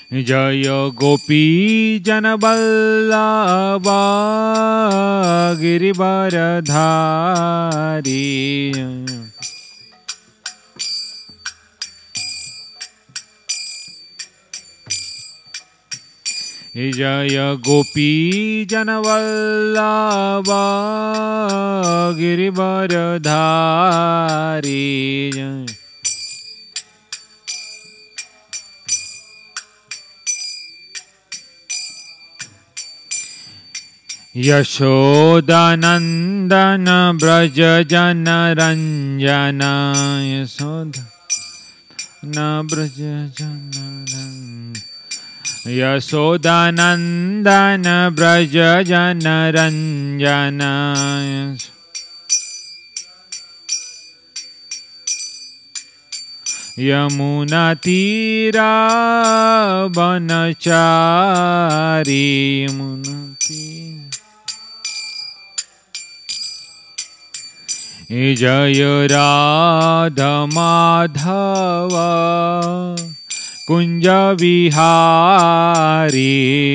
जय गोपी जनवल्लभा गिरिवरधारी। जय गोपी जनवल्लभा गिरिवरधारी। यशोदानंदन ब्रज जनरंजन। यशोदानंदन ब्रज जनरंजन। यशोदानंदन ब्रज जनरंजन। यमुना तीरा बनचारी। यमुना तीरा जय राधा माधव कुंज विहारी।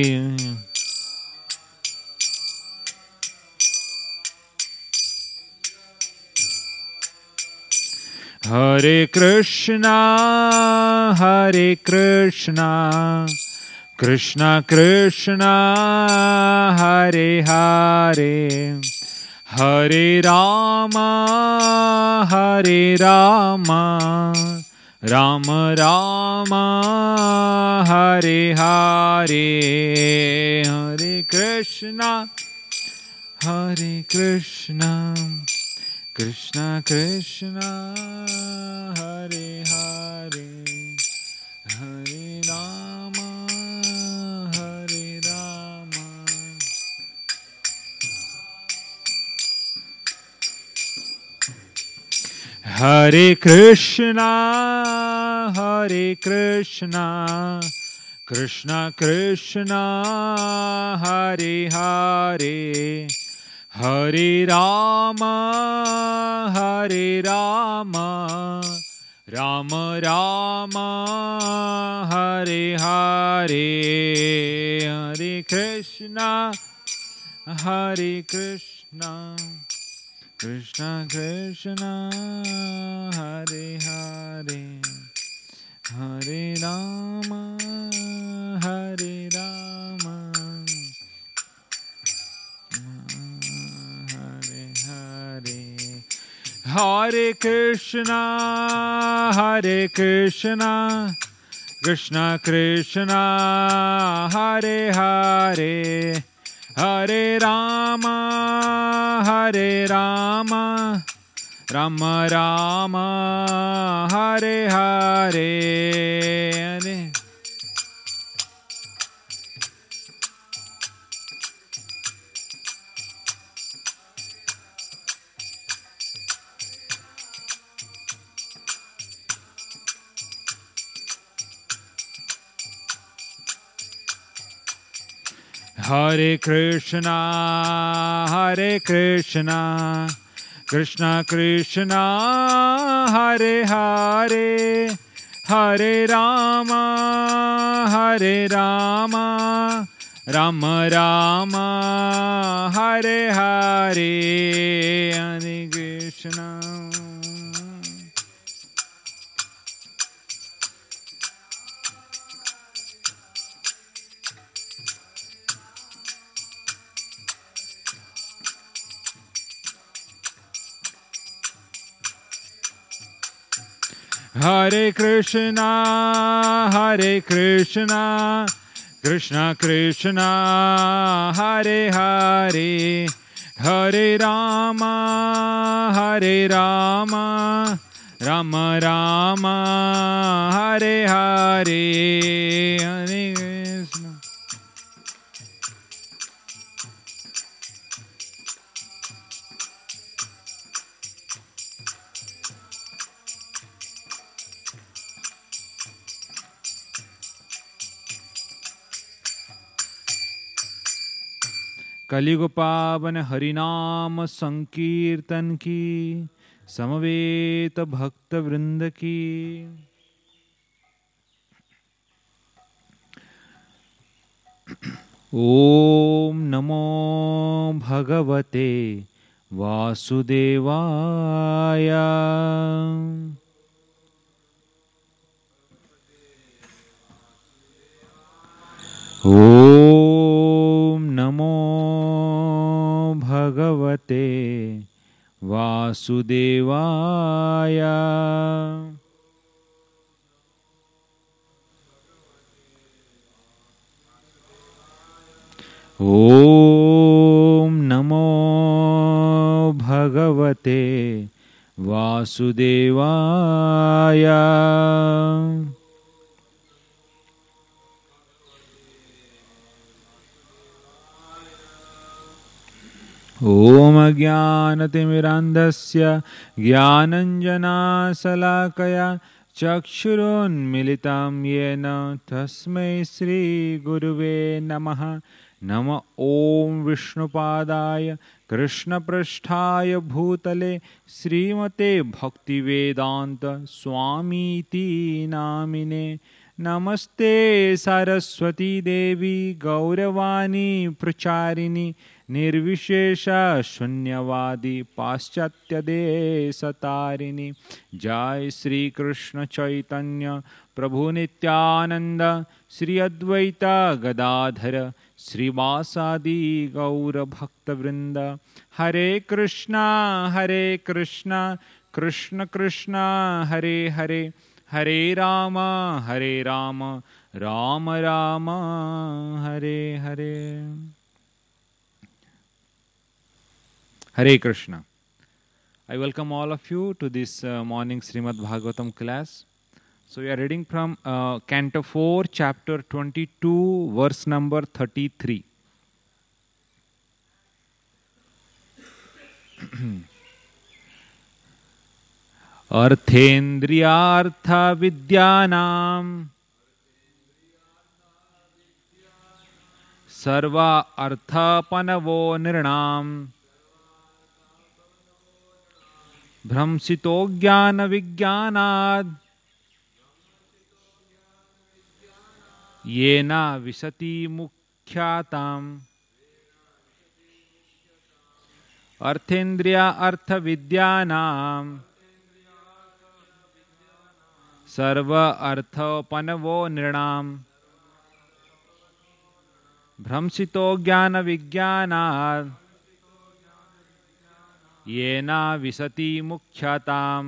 हरे कृष्णा कृष्णा कृष्णा हरे हरे, हरे राम राम राम हरे हरे। हरे कृष्णा कृष्णा कृष्णा हरे हरे, हरे राम हरे कृष्णा कृष्णा कृष्णा हरे हरे, हरे राम राम राम हरे हरे। हरे कृष्णा कृष्णा कृष्णा हरे हरे, हरे राम हरे हरे। हरे कृष्णा कृष्णा कृष्णा हरे हरे, हरे राम राम राम हरे हरे। हरे कृष्णा कृष्णा कृष्णा हरे हरे, हरे राम राम राम हरे हरे। हरे कृष्णा हरे कृष्णा कृष्णा कृष्णा हरे हरे, हरे राम राम राम हरे हरे। हरे कृष्णा कलियुग पावन हरिनाम संकीर्तन की, समवेत भक्त वृंद की। ॐ नमो भगवते वासुदेवाय। ॐ नमो भगवते वासुदेवाय। ॐ नमो भगवते वासुदेवाय। ॐ अज्ञानतिमिरान्धस्य ज्ञानञ्जनाशलाकया चक्षुरुन्मिलितं येन तस्मै श्रीगुरुवे नमः। नम ॐ विष्णुपादाय कृष्णपृष्ठाय भूतले श्रीमते भक्तिवेदान्त स्वामीति नामिने। नमस्ते सरस्वती देवी गौरवाणी प्रचारिणी निर्विशेष शून्यवादी पाश्चात्य देशतारिणी। जय श्री कृष्ण चैतन्य प्रभु नित्यानंद श्री अद्वैत गदाधर श्रीवासादि गौर भक्तवृंद। हरे कृष्णा कृष्ण कृष्ण हरे हरे, हरे Ram Ram Ram Hare Hare. Hare Krishna. I welcome all of you to this morning Srimad Bhagavatam class. So we are reading from Canto 4, Chapter 22, verse number 33. Arthendriyartha vidyanam sarva arthapanavo nirnam भ्रंसितो ज्ञान विज्ञानाद् येन विशति मुख्याताम्। अर्थेन्द्रिय अर्थ विद्यानां सर्व अर्थोपनवो नृणाम् भ्रंसितो ज्ञान विज्ञानाद् येन विशति मुख्यताम्।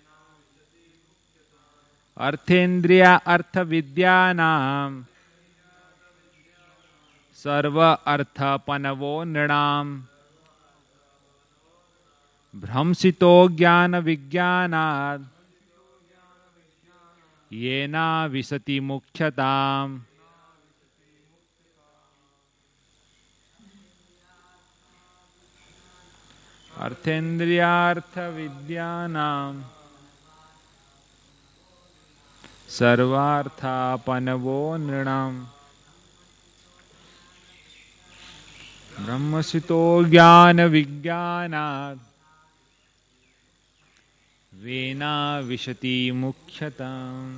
अर्थेन्द्रिय अर्थ विद्यानां सर्व अर्थपनवो नृणाम् भ्रंसितो ज्ञान विज्ञानाद् येन विशति मुख्यताम्। अर्थेन्द्रियार्थ विद्यानां सर्वार्थापनवो नृणाम् ब्रह्मसितो ज्ञान विज्ञानात् येन विशति मुख्यताम्।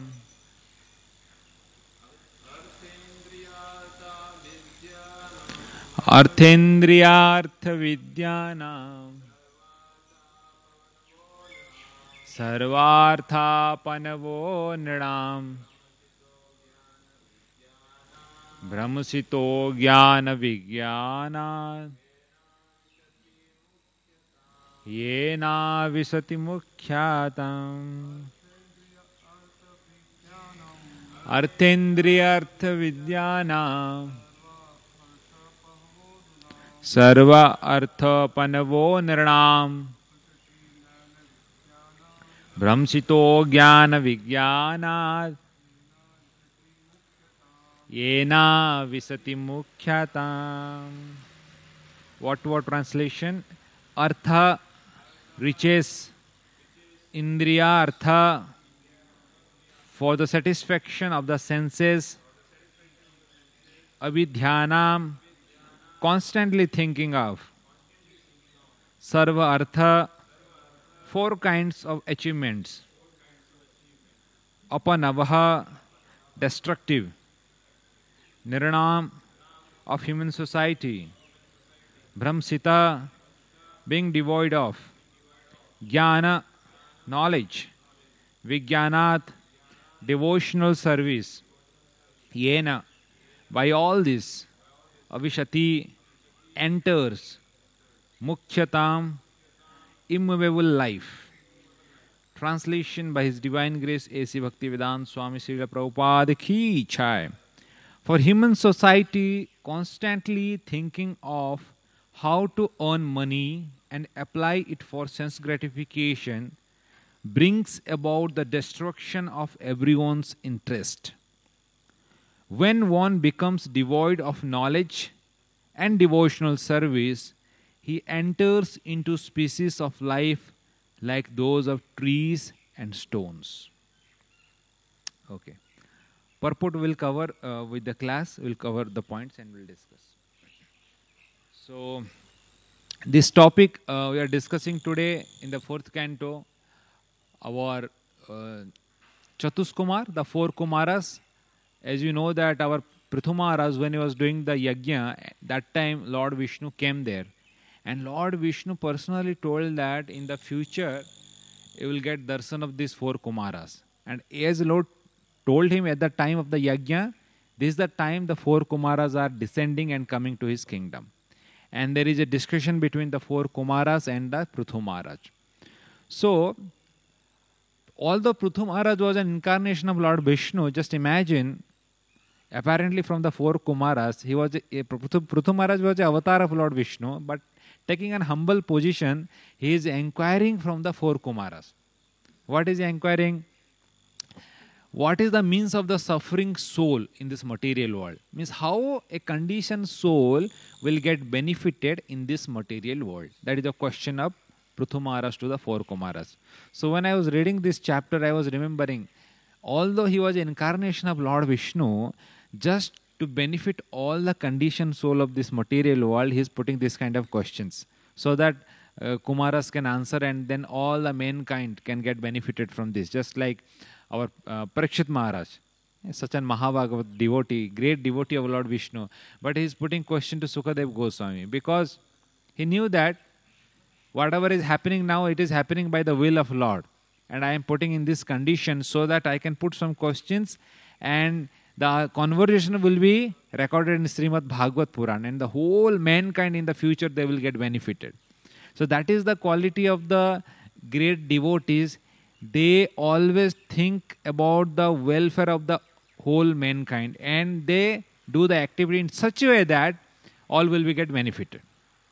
अर्थेन्द्रियार्थ विद्यानां सर्वार्थापनवो नृणाम् भ्रंसितो ज्ञान विज्ञानात् येन विशति मुख्यताम्। अर्थेन्द्रियार्थ विद्यानां सर्व अर्थपनवो नृणाम् भ्रंसितो ज्ञान विज्ञानात् येन विशति मुख्यताम्। What translation? Artha reaches Indriya Artha for the satisfaction of the senses. Abhidhyanam, constantly thinking of. Sarva Artha, four kinds of achievements. Apanavaha, destructive. Nirnam, of human society. Brahmsita, being devoid of jnana, knowledge, vijnanat, devotional service, yena, by all this, avishati, enters, mukhyatam, immovable life. Translation by His Divine Grace A.C. Bhaktivedanta Swami Srila Prabhupada Ki Chai. For human society constantly thinking of how to earn money and apply it for sense gratification brings about the destruction of everyone's interest. When one becomes devoid of knowledge and devotional service, he enters into species of life like those of trees and stones. Okay. Purport will cover with the class, we'll cover the points and we'll discuss. So, this topic we are discussing today in the fourth canto, our Chatuskumar, the four Kumaras. As you know that our Prithu Maharaj, when he was doing the yajna, that time Lord Vishnu came there. And Lord Vishnu personally told that in the future, you will get darshan of these four Kumaras. And as Lord told him at the time of the yajna, this is the time the four Kumaras are descending and coming to his kingdom. And there is a discussion between the four Kumaras and the Prithu Maharaj. So, although Prithu Maharaj was an incarnation of Lord Vishnu, just imagine, apparently from the four Kumaras, Prithu Maharaj was an avatar of Lord Vishnu, but taking an humble position, he is inquiring from the four Kumaras. What is he inquiring? What is the means of the suffering soul in this material world? Means how a conditioned soul will get benefited in this material world. That is the question of Prithu Maharaj to the four Kumaras. So when I was reading this chapter, I was remembering, although he was an incarnation of Lord Vishnu, just to benefit all the conditioned soul of this material world, he is putting this kind of questions so that Kumaras can answer and then all the mankind can get benefited from this. Just like our Parikshit Maharaj, such an Mahabhagavat devotee, great devotee of Lord Vishnu, but he is putting question to Sukadev Goswami because he knew that whatever is happening now, it is happening by the will of Lord. And I am putting in this condition so that I can put some questions and the conversation will be recorded in Srimad Bhagavat Puran and the whole mankind in the future, they will get benefited. So that is the quality of the great devotees. They always think about the welfare of the whole mankind and they do the activity in such a way that all will be get benefited.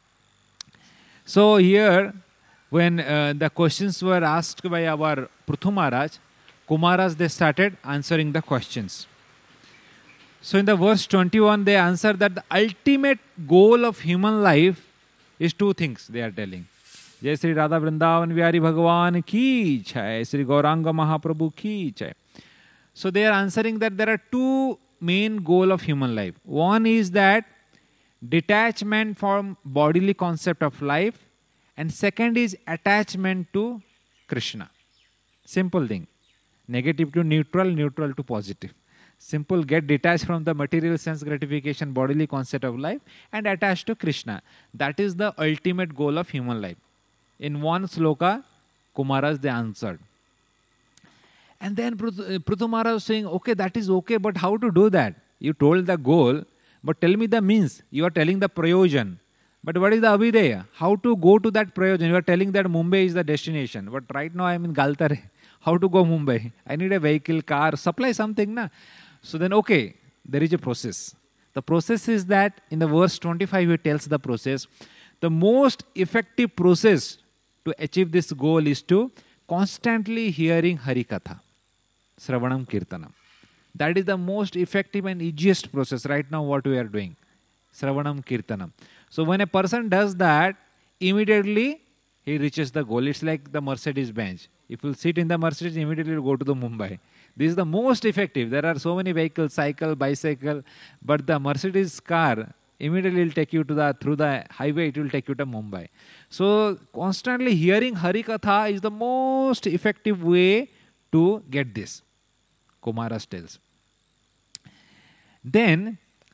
So here, when the questions were asked by our Prithu Maharaj, Kumaras, they started answering the questions. So in the verse 21, they answer that the ultimate goal of human life is two things they are telling. Jai Sri Radha Vrindavan Vyari Bhagavan Ki Jai, Sri Gauranga Mahaprabhu Ki Jai. So they are answering that there are two main goals of human life. One is that detachment from bodily concept of life, and second is attachment to Krishna. Simple thing. Negative to neutral, neutral to positive. Simple, get detached from the material sense gratification, bodily concept of life and attached to Krishna. That is the ultimate goal of human life. In one sloka, Kumaras, they answered. And then Prithu Maharaj was saying, okay, that is okay, but how to do that? You told the goal, but tell me the means. You are telling the prayojan. But what is the abhideya? How to go to that prayojan? You are telling that Mumbai is the destination. But right now I am in Galtare. How to go Mumbai? I need a vehicle, car, supply something. Na? So then, okay, there is a process. The process is that in the verse 25, he tells the process. The most effective process to achieve this goal is to constantly hearing Harikatha, Sravanam Kirtanam. That is the most effective and easiest process right now what we are doing. Sravanam Kirtanam. So when a person does that, immediately he reaches the goal. It's like the Mercedes Benz. If you sit in the Mercedes, immediately you go to the Mumbai. This is the most effective. There are so many vehicles, cycle, bicycle, but the Mercedes car immediately will take you to through the highway, it will take you to Mumbai. So constantly hearing Harikatha is the most effective way to get this. Kumaras tells. Then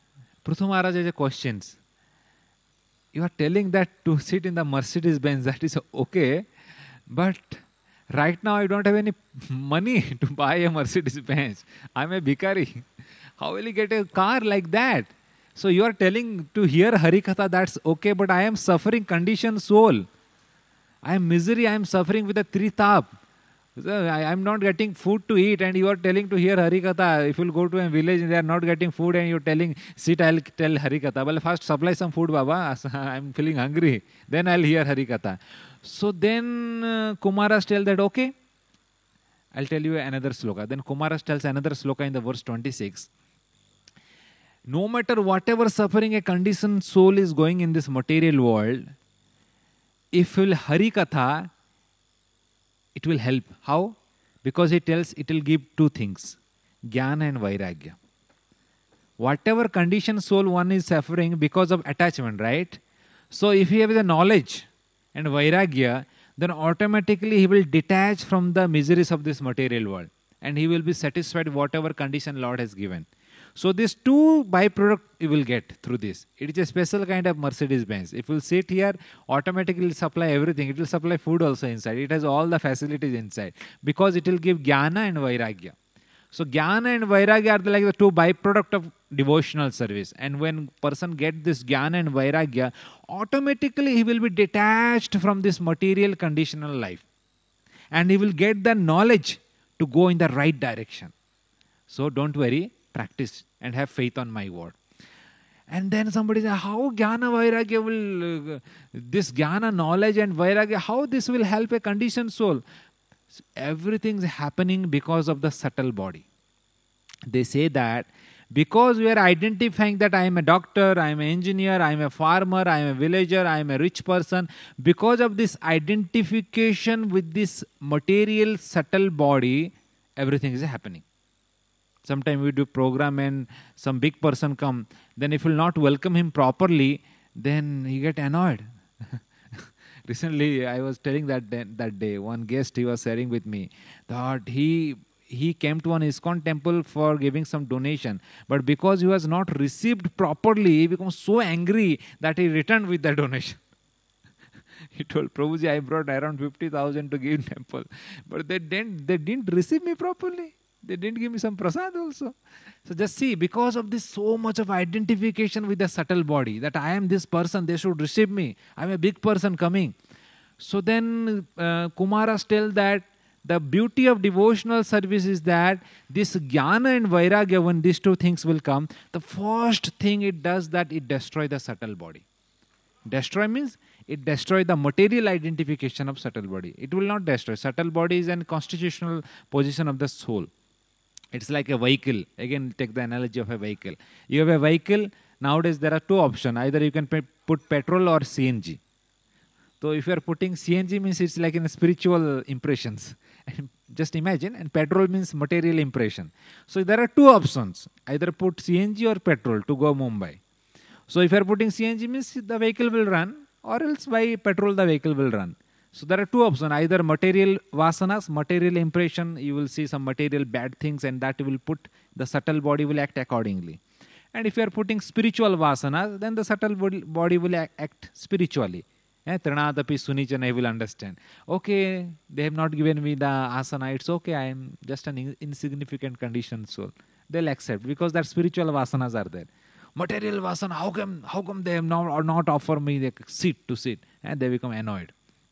Prithu Maharaj has a questions. You are telling that to sit in the Mercedes Benz, that is okay, but right now I don't have any money to buy a Mercedes Benz. I'm a bhikari. How will you get a car like that? So you are telling to hear Harikatha, that's okay, but I am suffering conditioned soul. I am misery, I am suffering with a tritap. So I am not getting food to eat, and you are telling to hear Harikatha. If you will go to a village and they are not getting food, and you are telling, sit, I'll tell Harikatha. Well, first supply some food, Baba. I am feeling hungry. Then I'll hear Harikatha. So then Kumaras tell that, okay, I'll tell you another sloka. Then Kumaras tells another sloka in the verse 26. No matter whatever suffering a conditioned soul is going in this material world, if you will Harikatha, it will help. How? Because it tells it will give two things, Jnana and Vairagya. Whatever conditioned soul one is suffering because of attachment, right? So if he has the knowledge and Vairagya, then automatically he will detach from the miseries of this material world, and he will be satisfied with whatever condition Lord has given. So these two byproduct you will get through this. It is a special kind of Mercedes Benz. If you sit here, automatically supply everything. It will supply food also inside. It has all the facilities inside because it will give Jnana and Vairagya. So Jnana and Vairagya are like the two byproduct of devotional service. And when person get this Jnana and Vairagya, automatically he will be detached from this material conditional life. And he will get the knowledge to go in the right direction. So don't worry, practice and have faith on my word. And then somebody says, how Jnana Vairagya will, this Jnana knowledge and Vairagya, how this will help a conditioned soul? So everything is happening because of the subtle body. They say that because we are identifying that I am a doctor, I am an engineer, I am a farmer, I am a villager, I am a rich person, because of this identification with this material subtle body, everything is happening. Sometimes we do program and some big person come, then if you will not welcome him properly, then he get annoyed. Recently, I was telling that day, one guest, he was sharing with me that he came to an ISKCON temple for giving some donation, but because he was not received properly, he became so angry that he returned with the donation. He told Prabhuji, I brought around 50,000 to give temple, but they didn't receive me properly. They didn't give me some prasad also. So just see, because of this so much of identification with the subtle body, that I am this person, they should receive me. I am a big person coming. So then Kumaras tell that the beauty of devotional service is that this Jnana and Vairagya, when these two things will come, the first thing it does that it destroys the subtle body. Destroy means it destroys the material identification of subtle body. It will not destroy. Subtle body is a constitutional position of the soul. It's like a vehicle. Again, take the analogy of a vehicle. You have a vehicle. Nowadays, there are two options. Either you can put petrol or CNG. So if you are putting CNG, means it's like in spiritual impressions. Just imagine. And petrol means material impression. So there are two options. Either put CNG or petrol to go Mumbai. So if you are putting CNG, means the vehicle will run, or else by petrol the vehicle will run. So there are two options, either material vasanas, material impression, you will see some material bad things, and that will put, the subtle body will act accordingly. And if you are putting spiritual vasanas, then the subtle body will act spiritually. Trinadapi Sunichana will understand. Okay, they have not given me the asana, it's okay, I am just an insignificant conditioned soul. They'll accept because that spiritual vasanas are there. Material vasana, how come they have not offer me the seat to sit? And they become annoyed.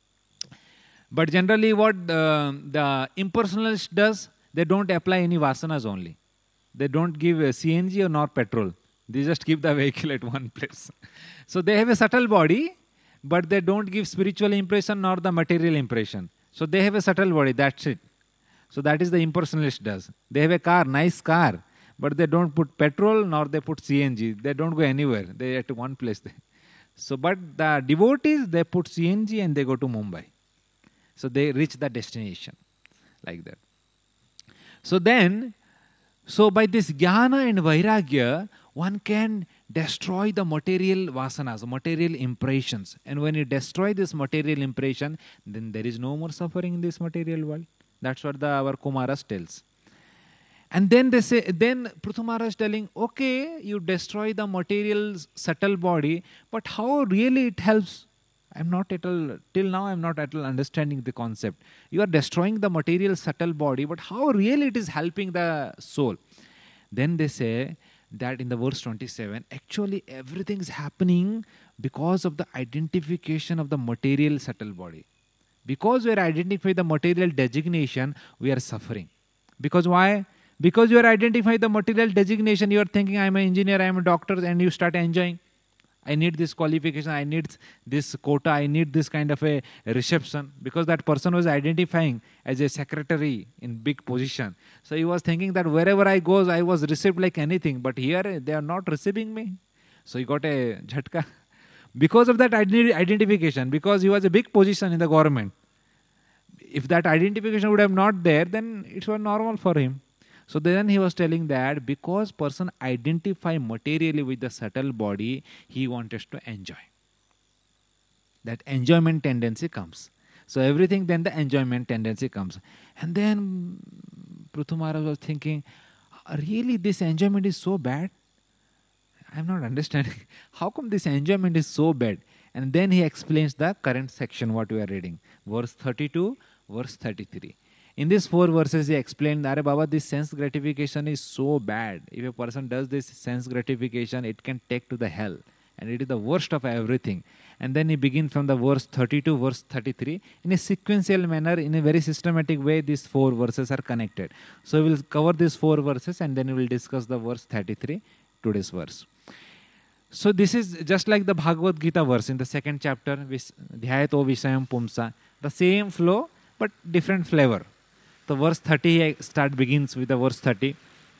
But generally what the impersonalist does, they don't apply any vasanas only. They don't give CNG or nor petrol. They just keep the vehicle at one place. So they have a subtle body, but they don't give spiritual impression nor the material impression. So they have a subtle body, that's it. So that is the impersonalist does. They have a car, nice car, but they don't put petrol nor they put CNG. They don't go anywhere. They are at one place. So, but the devotees, they put CNG and they go to Mumbai. So they reach the destination like that. So then, so by this Jnana and Vairagya, one can destroy the material vasanas, material impressions. And when you destroy this material impression, then there is no more suffering in this material world. That's what our Kumaras tells. And then they say, then Prithu Maharaj is telling, okay, you destroy the material subtle body, but how really it helps? I'm not at all, till now I'm not at all understanding the concept. You are destroying the material subtle body, but how really it is helping the soul? Then they say that in the verse 27, actually everything is happening because of the identification of the material subtle body. Because we are identifying the material designation, we are suffering. Because why? Because you are identifying the material designation, you are thinking, I am an engineer, I am a doctor, and you start enjoying. I need this qualification, I need this quota, I need this kind of a reception. Because that person was identifying as a secretary in big position. So he was thinking that wherever I go, I was received like anything. But here, they are not receiving me. So he got a jhatka. Because of that identification, because he was a big position in the government. If that identification would have not there, then it was normal for him. So then he was telling that because person identify materially with the subtle body, he wanted to enjoy. That enjoyment tendency comes. So everything, then the enjoyment tendency comes. And then Prithu Maharaj was thinking, really this enjoyment is so bad? I'm not understanding. How come this enjoyment is so bad? And then he explains the current section, what we are reading. Verse 32, verse 33. In these 4 verses, he explained that, Baba, this sense gratification is so bad. If a person does this sense gratification, it can take to the hell. And it is the worst of everything. And then he begins from the verse 32, verse 33. In a sequential manner, in a very systematic way, these 4 verses are connected. So we will cover these 4 verses and then we will discuss the verse 33, today's verse. So this is just like the Bhagavad Gita verse in the 2nd chapter, Dhyayato Vishayam Pumsa. The same flow, but different flavor. So verse 30 begins with the verse 30.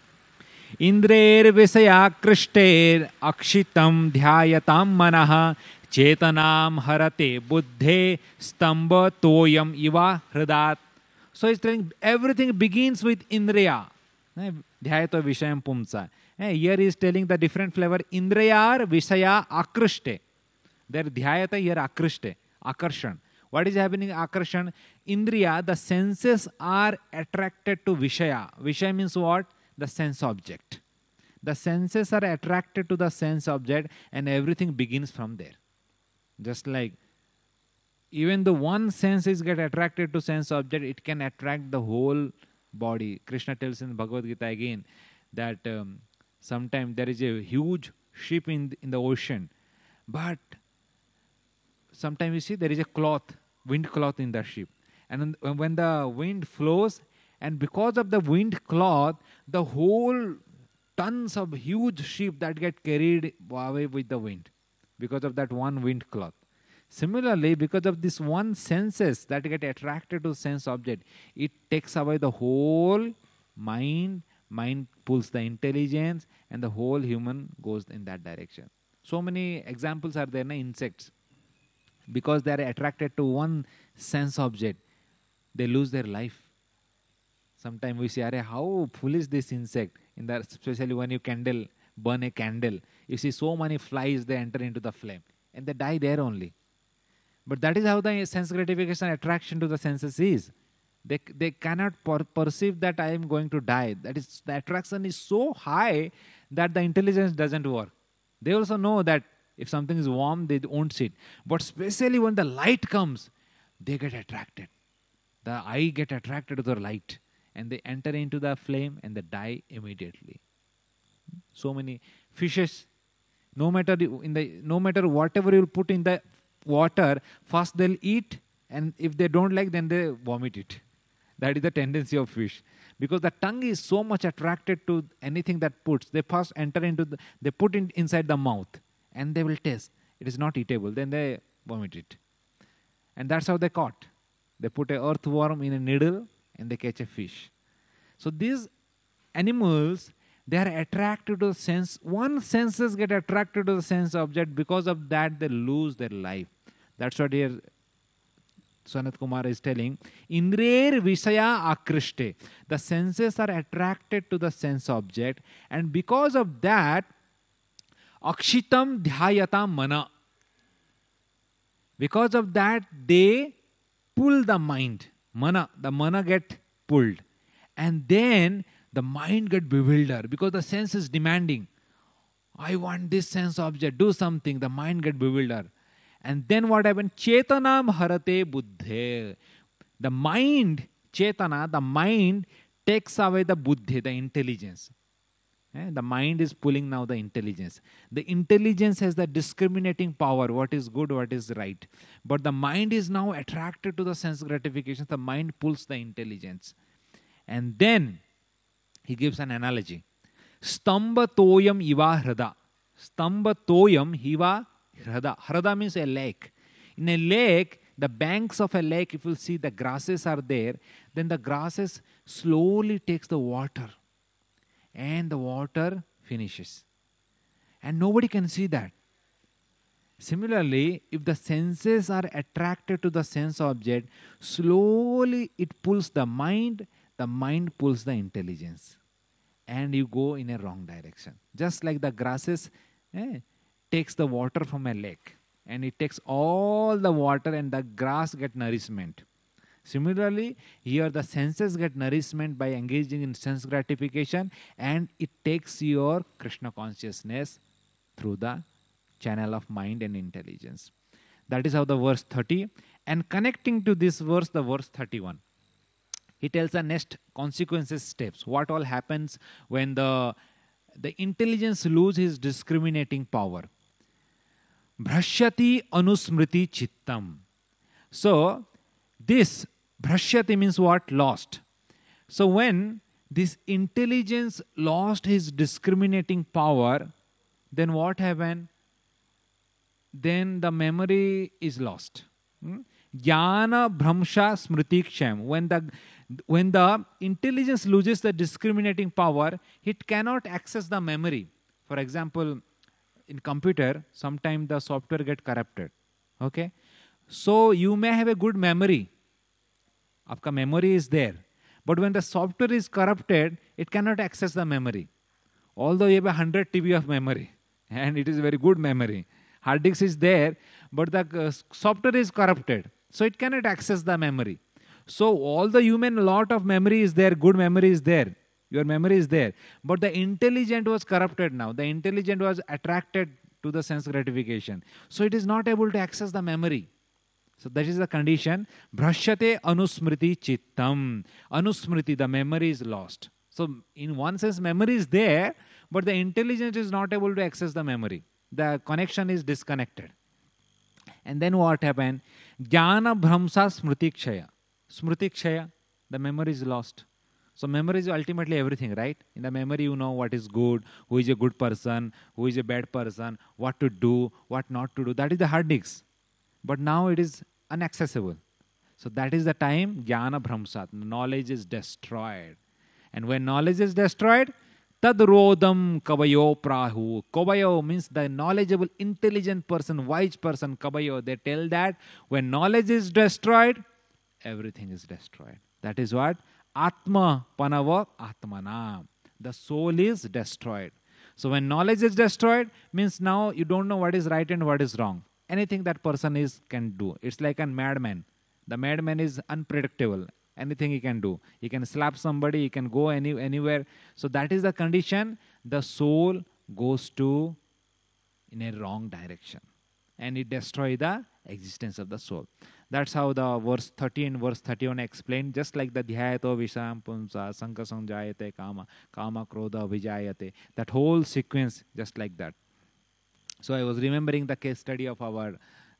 Indrer Visaya Krishter Akshitam Dhyayatam Manaha Chetanam Harate Buddhe Stamba Toyam Iva Hridat. So he's telling everything begins with Indriya. Dhyayato Vishayam Pumsa. Here he is telling the different flavor. Indrayar Vishaya Akrishte. There Dhyayata, here Akrishte. Akarshan. What is happening in Akarshan? Indriya, the senses are attracted to Vishaya. Vishaya means what? The sense object. The senses are attracted to the sense object and everything begins from there. Just like even the one senses get attracted to sense object, it can attract the whole body. Krishna tells in Bhagavad Gita again that sometimes there is a huge ship in the ocean, but sometimes you see there is a cloth, wind cloth in the ship. And when the wind flows, and because of the wind cloth, the whole tons of huge ship that get carried away with the wind because of that one wind cloth. Similarly, because of this one senses that get attracted to sense object, it takes away the whole mind. Mind pulls the intelligence and the whole human goes in that direction. So many examples are there in insects. Because they are attracted to one sense object, they lose their life. Sometimes we say, how foolish this insect, in that, especially when you burn a candle, you see so many flies, they enter into the flame and they die there only. But that is how the sense gratification attraction to the senses is. They cannot perceive that I am going to die. That is, the attraction is so high that the intelligence doesn't work. They also know that if something is warm, they won't see it. But especially when the light comes, they get attracted. The eye get attracted to the light and they enter into the flame and they die immediately. So many fishes, no matter whatever you put in the water, first they'll eat, and if they don't like, then they vomit it. That is the tendency of fish. Because the tongue is so much attracted to anything that puts. They first enter into they put it inside the mouth and they will taste. It is not eatable. Then they vomit it. And that's how they caught. They put an earthworm in a needle and they catch a fish. So these animals, they are attracted to the sense. One senses get attracted to the sense object. Because of that, they lose their life. That's what here Sanat Kumar is telling. Indrer Vishaya Akrishte. The senses are attracted to the sense object. And because of that, Akshitam Dhyayata Mana. Because of that, they pull the mind. Mana. The mana get pulled. And then The mind get bewildered because the sense is demanding. I want this sense object, do something. The mind get bewildered. And then what happened? Chetanam harate buddhe. The mind, chetana, the mind takes away the buddhi, the intelligence. The mind is pulling now the intelligence. The intelligence has the discriminating power, what is good, what is right. But the mind is now attracted to the sense gratification. The mind pulls the intelligence. And then he gives an analogy. Stamba toyam iva hrada. Stamba toyam iva hrada. Hrada means a lake. In a lake, the banks of a lake, if you see the grasses are there, then the grasses slowly takes the water. And the water finishes. And nobody can see that. Similarly, if the senses are attracted to the sense object, slowly it pulls the mind pulls the intelligence. And you go in a wrong direction. Just like the grasses takes the water from a lake. And it takes all the water and the grass get nourishment. Similarly, here the senses get nourishment by engaging in sense gratification, and it takes your Krishna consciousness through the channel of mind and intelligence. That is how the verse 30. And connecting to this verse, the verse 31. He tells the next consequences steps. What all happens when the intelligence loses his discriminating power. Bhrashyati anusmriti chittam. So, this Bhrashyati means what? Lost. So when this intelligence lost his discriminating power, then what happened? Then the memory is lost. Jnana Bhramsha Smriti Ksham. When the intelligence loses the discriminating power, it cannot access the memory. For example, in computer, sometimes the software get corrupted. Okay? So you may have a good memory. Aapka memory is there. But when the software is corrupted, it cannot access the memory. Although you have 100 TB of memory, and it is very good memory. Hard disk is there, but the software is corrupted. So it cannot access the memory. So all the human lot of memory is there, good memory is there. Your memory is there. But the intelligent was corrupted now. The intelligent was attracted to the sense gratification. So it is not able to access the memory. So that is the condition. Bhrashyate anusmriti chittam. Anusmriti, the memory is lost. So in one sense, memory is there, but the intelligence is not able to access the memory. The connection is disconnected. And then what happened? Jnana Bhramsa Smriti Kshaya. Smriti Kshaya, the memory is lost. So memory is ultimately everything, right? In the memory you know what is good, who is a good person, who is a bad person, what to do, what not to do. That is the hard disk. But now it is inaccessible. So that is the time Jnana Bhramsat. Knowledge is destroyed. And when knowledge is destroyed, Tad Rodam Kavayo Prahu. Kavayo means the knowledgeable, intelligent person, wise person, Kavayo. They tell that when knowledge is destroyed, everything is destroyed. That is what? Atma Panava Atmana. The soul is destroyed. So when knowledge is destroyed, means now you don't know what is right and what is wrong. Anything that person can do. It's like a madman. The madman is unpredictable. Anything he can do. He can slap somebody, he can go anywhere. So that is the condition. The soul goes to in a wrong direction. And it destroys the existence of the soul. That's how the verse 30 and verse 31 explain. Just like the dhyayato visham punsa sankasam jayate kama kama krodha vijayate. That whole sequence just like that. So I was remembering the case study of our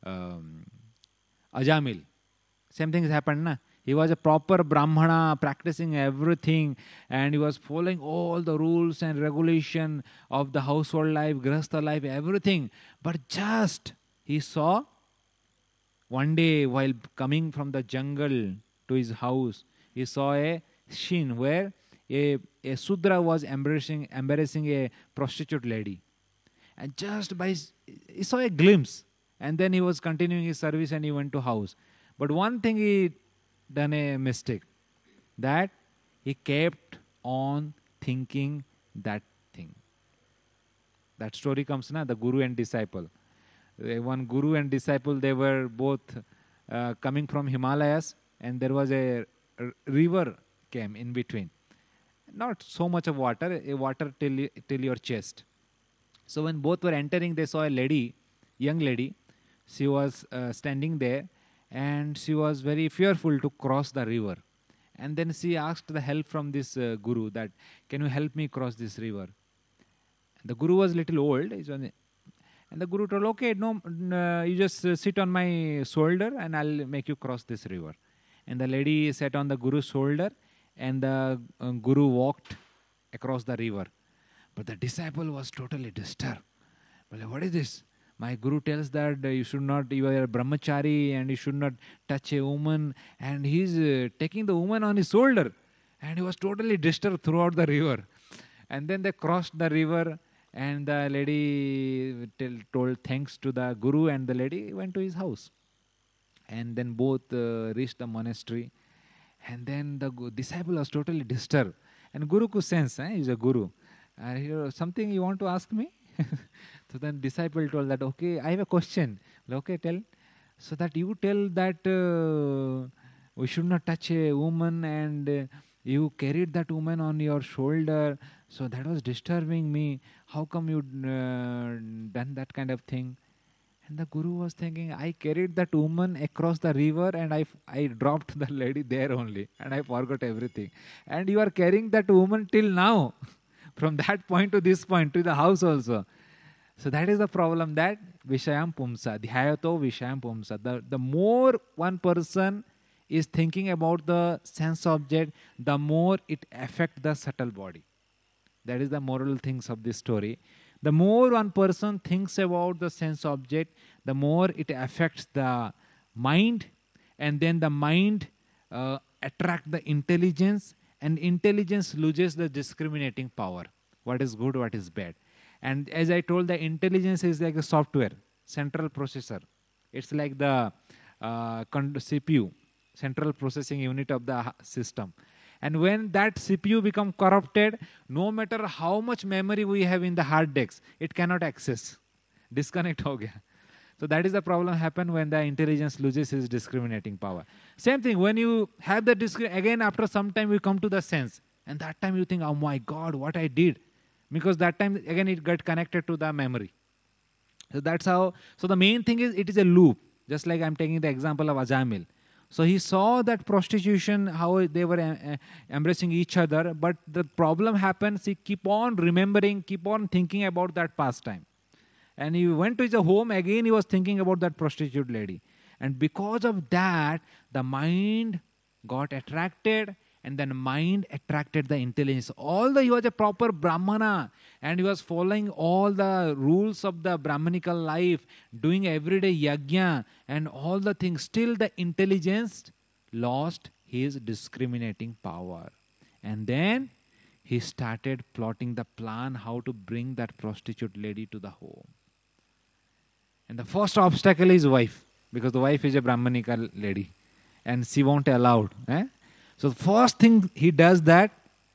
Ajamil. Same thing has happened, na? He was a proper Brahmana, practicing everything, and he was following all the rules and regulation of the household life, grahastha life, everything. But just he saw one day while coming from the jungle to his house, he saw a scene where a Sudra was embarrassing a prostitute lady. And just by, he saw a glimpse. And then he was continuing his service and he went to house. But one thing he done a mistake, that he kept on thinking that thing. That story comes now, the guru and disciple. One guru and disciple, they were both coming from Himalayas, and there was a river came in between. not so much of water, a water till your chest. So when both were entering, they saw a lady, young lady. She was standing there, and she was very fearful to cross the river. And then she asked the help from this guru that, can you help me cross this river? The guru was little old. And the guru told, okay, no, you just sit on my shoulder and I'll make you cross this river. And the lady sat on the guru's shoulder, and the guru walked across the river. But the disciple was totally disturbed. Well, what is this? My guru tells that you should not, you are a brahmachari and you should not touch a woman. And he's taking the woman on his shoulder. And he was totally disturbed throughout the river. And then they crossed the river, and the lady told thanks to the guru, and the lady went to his house. And then both reached the monastery. And then the disciple was totally disturbed. And guru could sense, he's a guru. Something you want to ask me? So then disciple told that, okay, I have a question. Okay, tell. So that you tell that we should not touch a woman, and you carried that woman on your shoulder. So that was disturbing me. How come you done that kind of thing? And the guru was thinking, I carried that woman across the river, and I dropped the lady there only, and I forgot everything. And you are carrying that woman till now. From that point to this point, to the house also. So that is the problem, that Vishayam Pumsa, Dhyayato Vishayam Pumsa. The more one person is thinking about the sense object, the more it affects the subtle body. That is the moral things of this story. The more one person thinks about the sense object, the more it affects the mind, and then the mind attracts the intelligence, and intelligence loses the discriminating power. What is good, what is bad. And as I told, the intelligence is like a software, central processor. It's like the CPU, central processing unit of the system. And when that CPU become corrupted, no matter how much memory we have in the hard disks, it cannot access. Disconnect ho gaya. So that is the problem happen when the intelligence loses its discriminating power. Same thing, when you have the again after some time you come to the sense. And that time you think, oh my God, what I did. Because that time again it got connected to the memory. So that's how, so the main thing is it is a loop. Just like I'm taking the example of Ajamil. So he saw that prostitution, how they were embracing each other. But the problem happens, he keep on remembering, keep on thinking about that pastime. And he went to his home, again he was thinking about that prostitute lady. And because of that, the mind got attracted, and then mind attracted the intelligence. Although he was a proper Brahmana, and he was following all the rules of the Brahmanical life, doing everyday yajna and all the things, still the intelligence lost his discriminating power. And then he started plotting the plan how to bring that prostitute lady to the home. And the first obstacle is wife, because the wife is a Brahmanical lady and she won't allow. So the first thing he does that,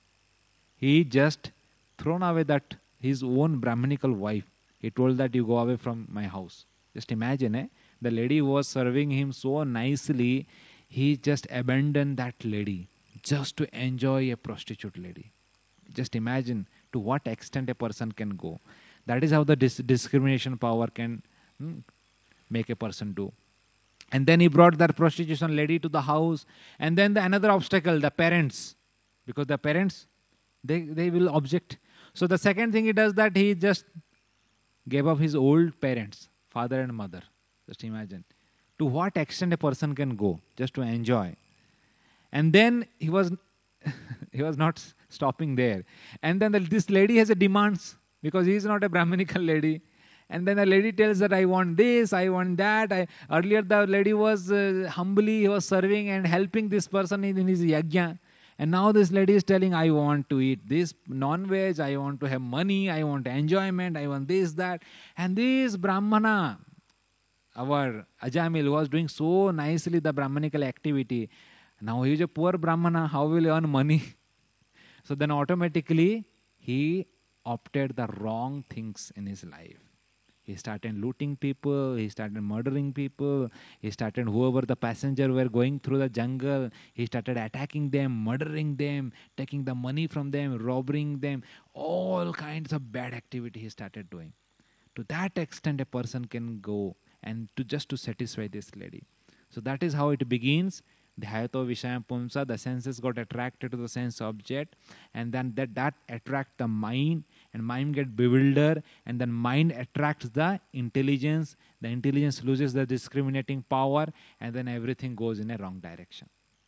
he just thrown away that his own Brahmanical wife. He told that you go away from my house. Just imagine, the lady who was serving him so nicely, he just abandoned that lady just to enjoy a prostitute lady. Just imagine to what extent a person can go. That is how the discrimination power can make a person do. And then he brought that prostitution lady to the house. And then another obstacle, the parents. Because the parents, they will object. So the second thing he does that he just gave up his old parents, father and mother. Just imagine. To what extent a person can go just to enjoy. And then he was he was not stopping there. And then this lady has a demands, because he is not a Brahmanical lady. And then the lady tells that I want this, I want that. Earlier the lady was humbly, he was serving and helping this person in his yajna. And now this lady is telling, I want to eat this non-veg, I want to have money, I want enjoyment, I want this, that. And this Brahmana, our Ajamil, was doing so nicely the Brahmanical activity. Now he is a poor Brahmana, how will he earn money? So then automatically he opted the wrong things in his life. He started looting people, he started murdering people, he started whoever the passenger were going through the jungle, he started attacking them, murdering them, taking the money from them, robbing them, all kinds of bad activity he started doing. To that extent a person can go and to just to satisfy this lady. So that is how it begins. Dhyayato Vishayam Pumsa, the senses got attracted to the sense object, and then that attract the mind, and mind get bewildered, and then mind attracts the intelligence loses the discriminating power, and then everything goes in a wrong direction.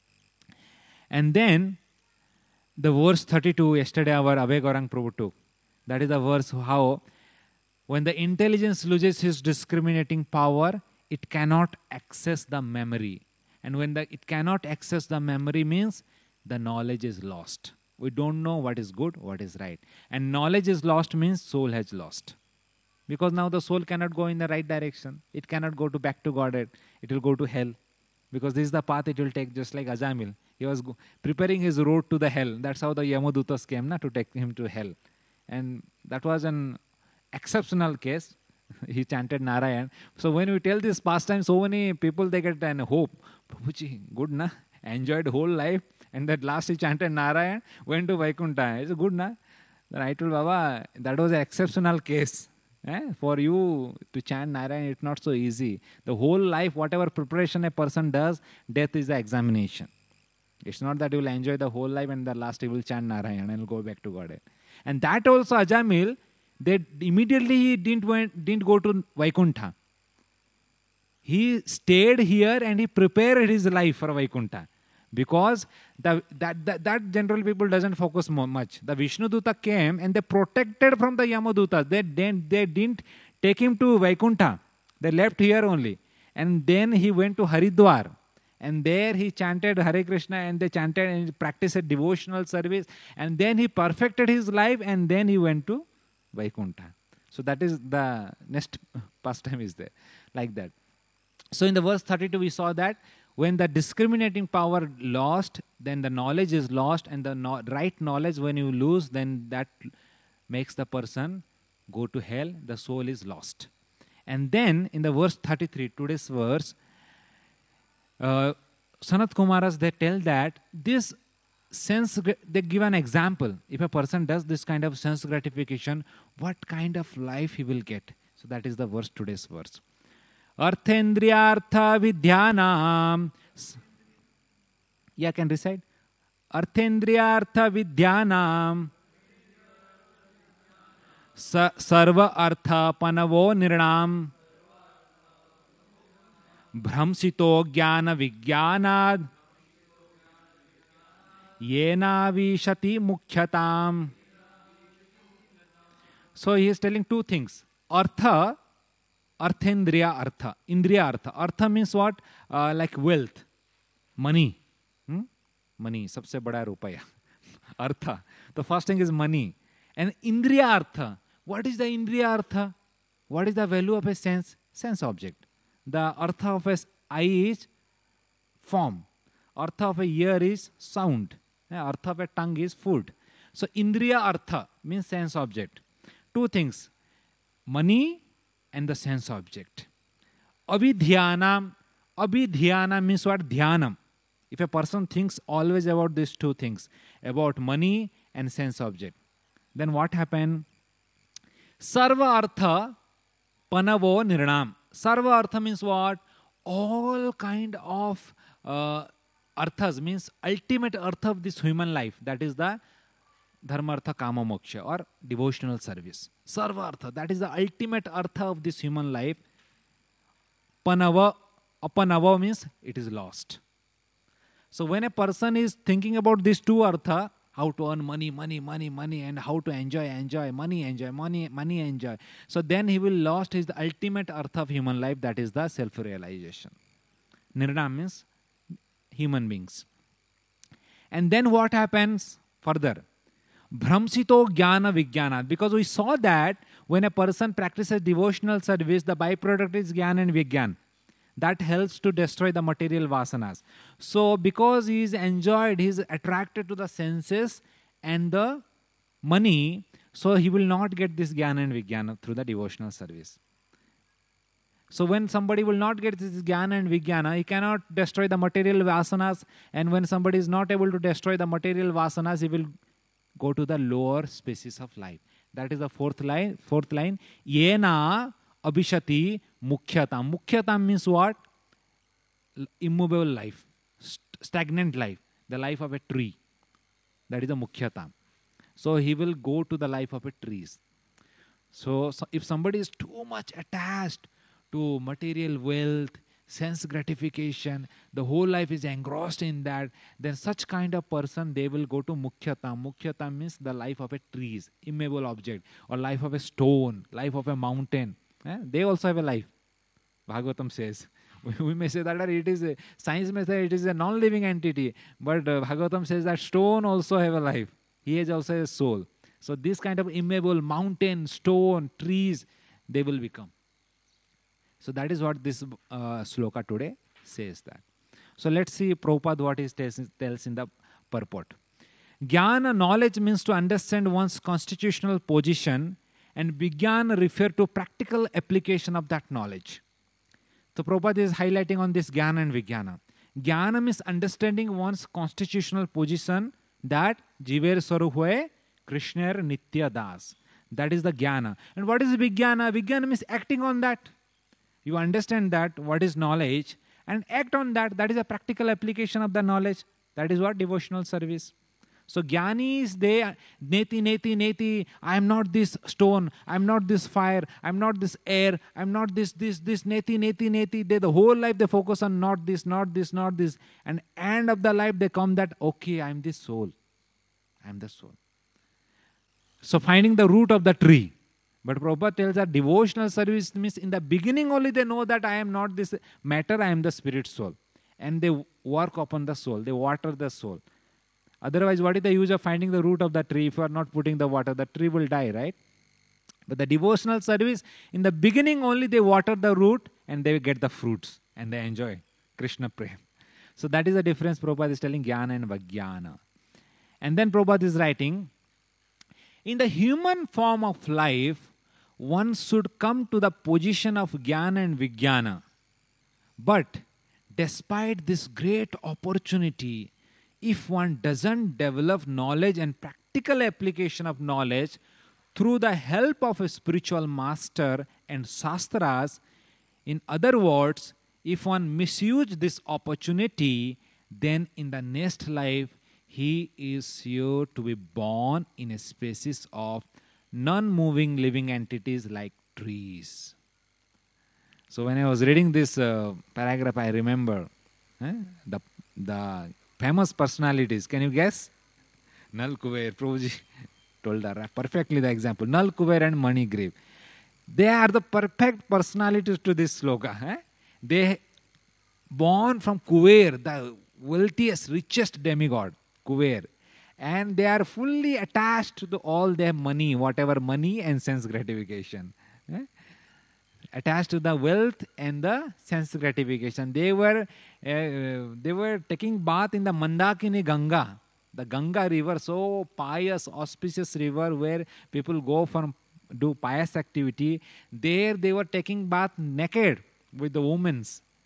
And then the verse 32, yesterday our Abhay Gaurang Prabhu took, that is the verse how when the intelligence loses his discriminating power, it cannot access the memory. And when it cannot access the memory means the knowledge is lost. We don't know what is good, what is right. And knowledge is lost means soul has lost. Because now the soul cannot go in the right direction. It cannot go back to Godhead. It will go to hell. Because this is the path it will take, just like Ajamil. He was preparing his road to the hell. That's how the Yamadutas came to take him to hell. And that was an exceptional case. He chanted Narayan. So when we tell this pastime, so many people, they get an hope. Prabhuji, good na? Enjoyed whole life. And that last he chanted Narayan, went to Vaikuntha. It's good na? Then I told Baba, that was an exceptional case. For you to chant Narayan, it's not so easy. The whole life, whatever preparation a person does, death is the examination. It's not that you will enjoy the whole life and the last you will chant Narayan and will go back to God. And that also Ajamil, they immediately he didn't go to Vaikuntha. He stayed here and he prepared his life for Vaikuntha. Because that general people doesn't focus much. The Vishnuduta came and they protected from the Yamadutas. They didn't take him to Vaikuntha. They left here only. And then he went to Haridwar. And there he chanted Hare Krishna and they chanted and practiced a devotional service. And then he perfected his life and then he went to Vaikuntha. So that is the next pastime is there. Like that. So in the verse 32 we saw that when the discriminating power lost, then the knowledge is lost, and the right knowledge when you lose, then that makes the person go to hell, the soul is lost. And then in the verse 33, today's verse, Sanat Kumaras, they tell that this sense, they give an example. If a person does this kind of sense gratification, what kind of life he will get. So that is the verse, today's verse. Arthendriyartha vidyanam. Yeah, can recite. Arthendriyartha vidyanam. Sarva artha panavo nirnam. Bhramsito jnana vijnanad. Yena vishati mukhyatam. So he is telling two things. Artha, Arthendriya Artha, Indriya Artha. Artha means what? Like wealth, money. Money, sabse bada rupaya. Artha. The first thing is money. And Indriya Artha. What is the Indriya Artha? What is the value of a sense? Sense object. The Artha of a eye is form. Artha of a ear is sound. Artha of a tongue is food. So Indriya Artha means sense object. Two things. Money and the sense object. Abhidhyana means what? Dhyanam. If a person thinks always about these two things, about money and sense object, then what happened? Sarva artha panavo nirnam. Sarva artha means what? All kind of arthas means ultimate artha of this human life. That is the dharmartha kama moksha or devotional service. Sarva artha, that is the ultimate artha of this human life. Panava, apanava means it is lost. So when a person is thinking about these two artha, how to earn money, and how to enjoy, money, enjoy. So then he will lost his ultimate artha of human life, that is the self-realization. Nirnam means human beings. And then what happens further? Bhramsito jnana vijnana. Because we saw that when a person practices devotional service, the byproduct is jnana and vijnana. That helps to destroy the material vasanas. So because he is enjoyed, he is attracted to the senses and the money, so he will not get this jnana and vijnana through the devotional service. So when somebody will not get this jnana and vijnana, he cannot destroy the material vasanas. And when somebody is not able to destroy the material vasanas, he will go to the lower species of life. That is the fourth line. Fourth line. Yena abhishati mukhyata. Mukhyata means what? Immovable life, stagnant life, the life of a tree. That is the mukhyata. So he will go to the life of a trees. So if somebody is too much attached to material wealth, sense gratification, the whole life is engrossed in that, then such kind of person, they will go to mukhyata. Mukhyata means the life of a trees, immovable object, or life of a stone, life of a mountain. They also have a life. Bhagavatam says. We may say that it is science may say it is a non-living entity, but Bhagavatam says that stone also have a life. He has also a soul. So this kind of immovable mountain, stone, trees, they will become. So that is what this sloka today says that. So let's see Prabhupada what he tells in the purport. Jnana, knowledge, means to understand one's constitutional position, and Vijnana refer to practical application of that knowledge. So Prabhupada is highlighting on this Jnana and Vijnana. Jnana means understanding one's constitutional position, that Jiver Swarup Hoye Krishna Nitya Das. That is the Jnana. And what is Vijnana? Vijnana means acting on that. You understand that what is knowledge and act on that. That is a practical application of the knowledge. That is what devotional service. So Jnani is there, neti, neti, neti, I am not this stone, I am not this fire, I am not this air, I am not this, neti, neti, neti. They, the whole life they focus on not this, not this, not this. And end of the life they come that, okay, I am this soul. I am the soul. So finding the root of the tree. But Prabhupada tells that devotional service means in the beginning only they know that I am not this matter, I am the spirit soul. And they work upon the soul, they water the soul. Otherwise, what is the use of finding the root of the tree if you are not putting the water? The tree will die, right? But the devotional service, in the beginning only they water the root and they get the fruits and they enjoy Krishna Prem. So that is the difference Prabhupada is telling Jnana and Vijnana. And then Prabhupada is writing, in the human form of life, one should come to the position of Jnana and Vijnana. But despite this great opportunity, if one doesn't develop knowledge and practical application of knowledge through the help of a spiritual master and shastras, in other words, if one misuse this opportunity, then in the next life, he is sure to be born in a species of non-moving living entities like trees. So when I was reading this paragraph, I remember the famous personalities. Can you guess? Nal Kuber, Prabhuji told her perfectly the example. Nal Kuber and Manigrave. They are the perfect personalities to this sloka. They born from Kuber, the wealthiest, richest demigod, Kuber. And they are fully attached to all their money, whatever money and sense gratification. Attached to the wealth and the sense gratification. They were taking bath in the Mandakini Ganga, the Ganga river, so pious, auspicious river where people go for do pious activity. There they were taking bath naked with the women,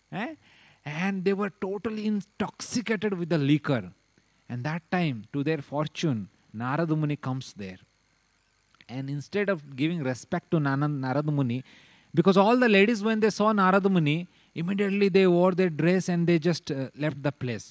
and they were totally intoxicated with the liquor. And that time, to their fortune, Narada Muni comes there. And instead of giving respect to Narada Muni, because all the ladies, when they saw Narada Muni, immediately they wore their dress and they just left the place.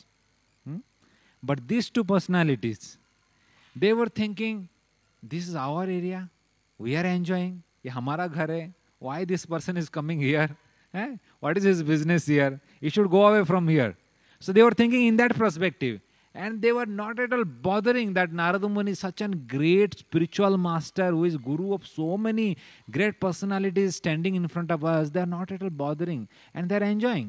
But these two personalities, they were thinking, this is our area, we are enjoying, ye hamara ghar hai, why this person is coming here? What is his business here? He should go away from here. So they were thinking in that perspective. And they were not at all bothering that Narada Muni is such a great spiritual master who is guru of so many great personalities standing in front of us. They are not at all bothering. And they are enjoying.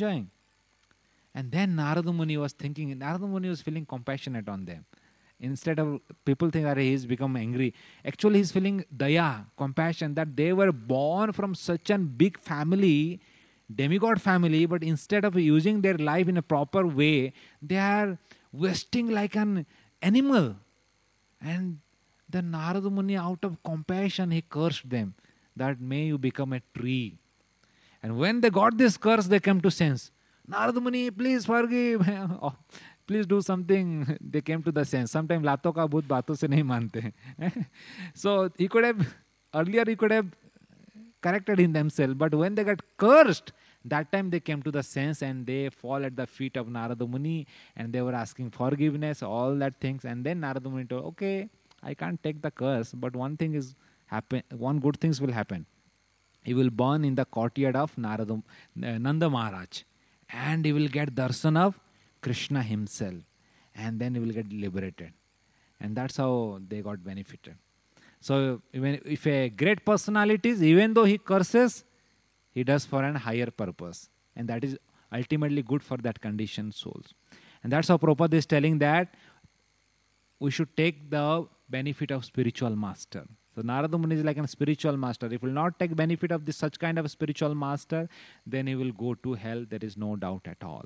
And then Narada Muni was thinking, Narada Muni was feeling compassionate on them. Instead of people think that he has become angry. Actually, he is feeling daya, compassion, that they were born from such a big family, demigod family, but instead of using their life in a proper way, they are wasting like an animal. And the Narada Muni, out of compassion, he cursed them that may you become a tree. And when they got this curse, they came to sense. Narada Muni, please forgive. Oh, please do something. They came to the sense. Sometimes lato ka bhut baaton se nahi mante. So he could have, earlier he could have corrected in themselves. But when they got cursed, that time they came to the sense and they fall at the feet of Narada Muni and they were asking forgiveness, all that things. And then Narada Muni told, okay, I can't take the curse, but one thing is happen. One good things will happen. He will born in the courtyard of Nanda Maharaj, and he will get darshan of Krishna himself, and then he will get liberated. And that's how they got benefited. So if a great personality is, even though he curses, he does for an higher purpose. And that is ultimately good for that conditioned souls. And that's how Prabhupada is telling that we should take the benefit of spiritual master. So Narada Muni is like a spiritual master. If he will not take benefit of this such kind of a spiritual master, then he will go to hell. There is no doubt at all.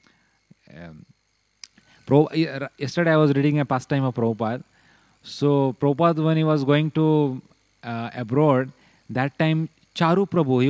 Yesterday I was reading a pastime of Prabhupada. So Prabhupada, when he was going to abroad, that time Charu Prabhu,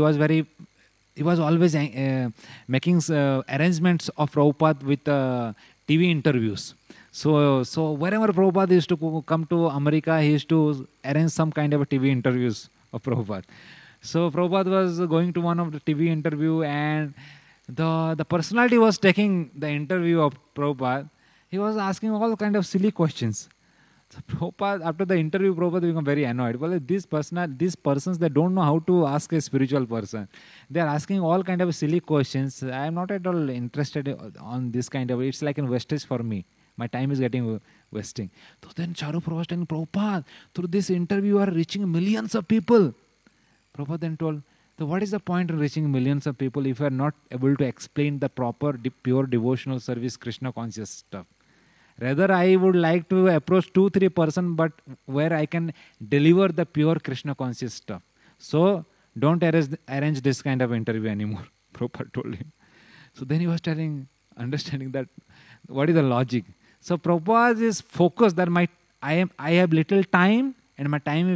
he was always making arrangements of Prabhupada with TV interviews. So wherever Prabhupada used to come to America, he used to arrange some kind of a TV interviews of Prabhupada. So Prabhupada was going to one of the TV interview, and the personality was taking the interview of Prabhupada. He was asking all kind of silly questions. So Prabhupada, after the interview, Prabhupada became very annoyed. Well, these persons, they don't know how to ask a spiritual person. They are asking all kind of silly questions. I am not at all interested on this kind of. It's like a wastage for me. My time is getting wasting. So then Charu Prabhupada was telling Prabhupada, through this interview you are reaching millions of people. Prabhupada then told, so what is the point of reaching millions of people if you are not able to explain the proper, pure devotional service, Krishna conscious stuff? Rather, I would like to approach 2-3 persons, but where I can deliver the pure Krishna conscious stuff. So don't arrange this kind of interview anymore, Prabhupada told him. So then he was understanding that what is the logic. So Prabhupada is focused that I have little time, and my time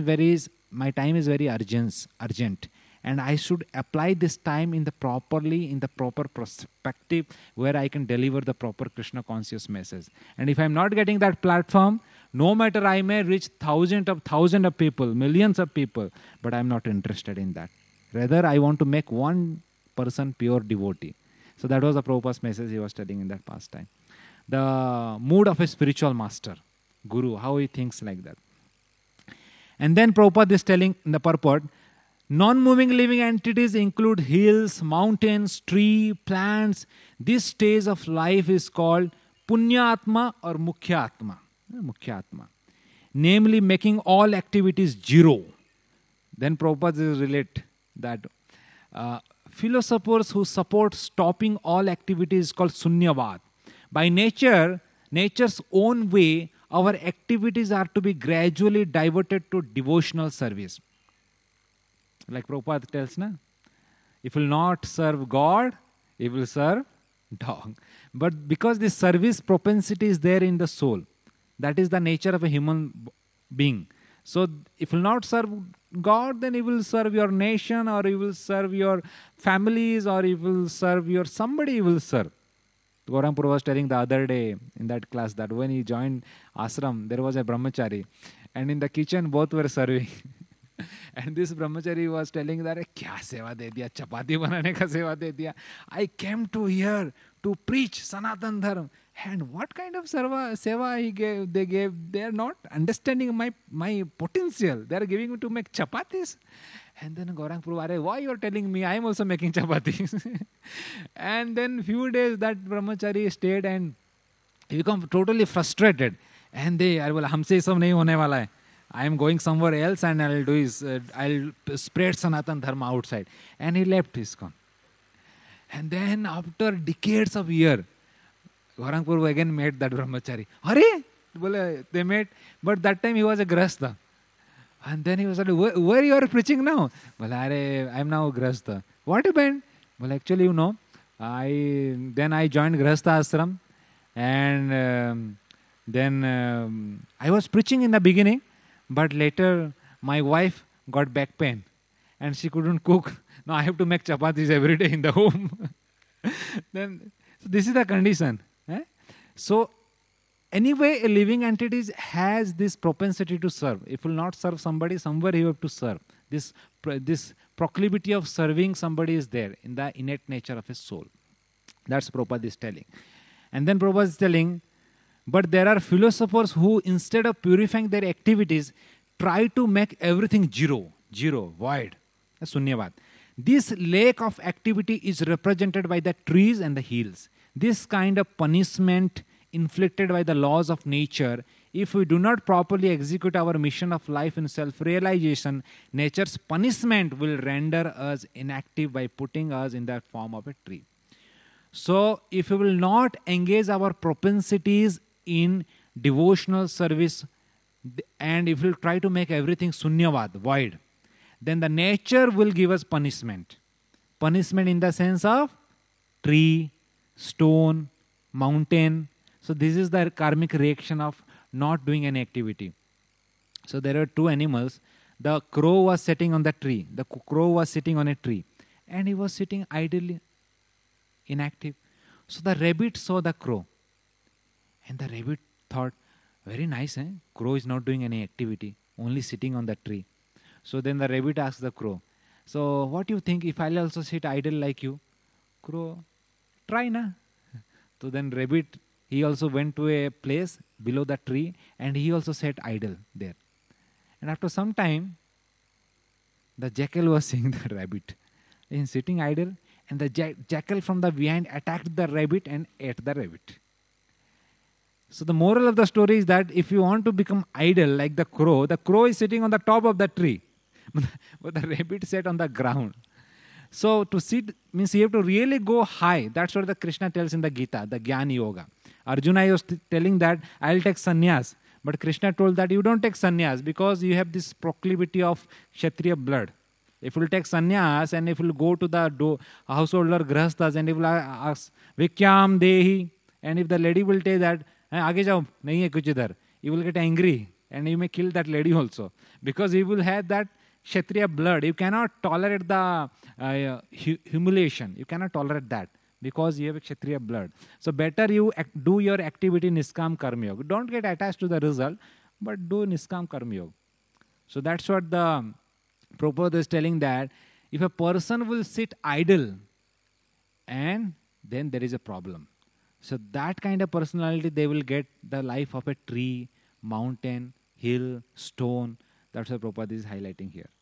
is very urgent, and I should apply this time in the proper perspective where I can deliver the proper Krishna conscious message. And if I'm not getting that platform, no matter I may reach thousands of people, millions of people, but I'm not interested in that. Rather, I want to make one person pure devotee. So that was the Prabhupada's message he was telling in that pastime. The mood of a spiritual master, guru, how he thinks like that. And then Prabhupada is telling in the purport, non-moving living entities include hills, mountains, trees, plants. This stage of life is called Punyatma or Mukhyatma. Mukhyatma. Namely, making all activities zero. Then Prabhupada relate that philosophers who support stopping all activities is called Sunyavad. By nature's own way, our activities are to be gradually diverted to devotional service. Like Prabhupada tells, if you will not serve God, you will serve dog. But because this service propensity is there in the soul, that is the nature of a human being. So if you will not serve God, then you will serve your nation, or you will serve your families, or you will serve somebody you will serve. Gaurang Purva was telling the other day in that class that when he joined ashram, there was a brahmachari, and in the kitchen both were serving. And this brahmachari was telling that, kya seva de diya, chapati banane ka seva de diya. I came to here to preach Sanatan Dharma. And what kind of seva they gave, they are not understanding my potential. They are giving me to make chapatis. And then Gaurang Purva, why you are telling me? I am also making chapatis. And then few days that brahmachari stayed and he became totally frustrated. And they are, humse sab nahi hone wala hai. I am going somewhere else and I'll spread Sanatan Dharma outside. And he left ISKCON. And then after decades of years, Gaurang Purva again met that brahmachari. They met, but that time he was a grahastha. And then he was like, where you are preaching now? I am now grahastha. What happened? Actually, I joined grahastha ashram, and then I was preaching in the beginning, but later my wife got back pain. and she couldn't cook. Now I have to make chapatis every day in the home. Then so this is the condition. Eh? So anyway, a living entity has this propensity to serve. If you will not serve somebody, somewhere you have to serve. This proclivity of serving somebody is there in the innate nature of a soul. That's Prabhupada is telling. And then Prabhupada is telling, but there are philosophers who, instead of purifying their activities, try to make everything zero, void. Sunyavad. This lack of activity is represented by the trees and the hills. This kind of punishment inflicted by the laws of nature, if we do not properly execute our mission of life in self-realization, nature's punishment will render us inactive by putting us in the form of a tree. So, if we will not engage our propensities in devotional service, and if we will try to make everything sunyavad, void, then the nature will give us punishment. Punishment in the sense of tree, stone, mountain. So this is the karmic reaction of not doing any activity. So there are two animals. The crow was sitting on the tree. The crow was sitting on a tree. And he was sitting idly, inactive. So the rabbit saw the crow. And the rabbit thought, very nice, eh? Crow is not doing any activity, only sitting on the tree. So then the rabbit asked the crow, so what do you think if I'll also sit idle like you? Crow, try na. So then rabbit, he also went to a place below the tree and he also sat idle there. And after some time, the jackal was seeing the rabbit. He's sitting idle and the jackal from the behind attacked the rabbit and ate the rabbit. So the moral of the story is that if you want to become idle like the crow is sitting on the top of the tree. But the rabbit sat on the ground. So to sit means you have to really go high. That's what the Krishna tells in the Gita, the Jnana Yoga. Arjuna was telling that I'll take sannyas. But Krishna told that you don't take sannyas because you have this proclivity of Kshatriya blood. If you will take sannyas and if you will go to the householder grahasthas and if you will ask Vikyam Dehi, and if the lady will tell that Aage jao, nahi hai kuch idhar, you will get angry and you may kill that lady also because you will have that Kshatriya blood. You cannot tolerate the humiliation. You cannot tolerate that because you have a Kshatriya blood. So better you do your activity Niskam Karma Yoga. Don't get attached to the result, but do Niskam Karma Yoga. So that's what the Prabhupada is telling, that if a person will sit idle, and then there is a problem. So that kind of personality, they will get the life of a tree, mountain, hill, stone. That's what Prabhupada is highlighting here.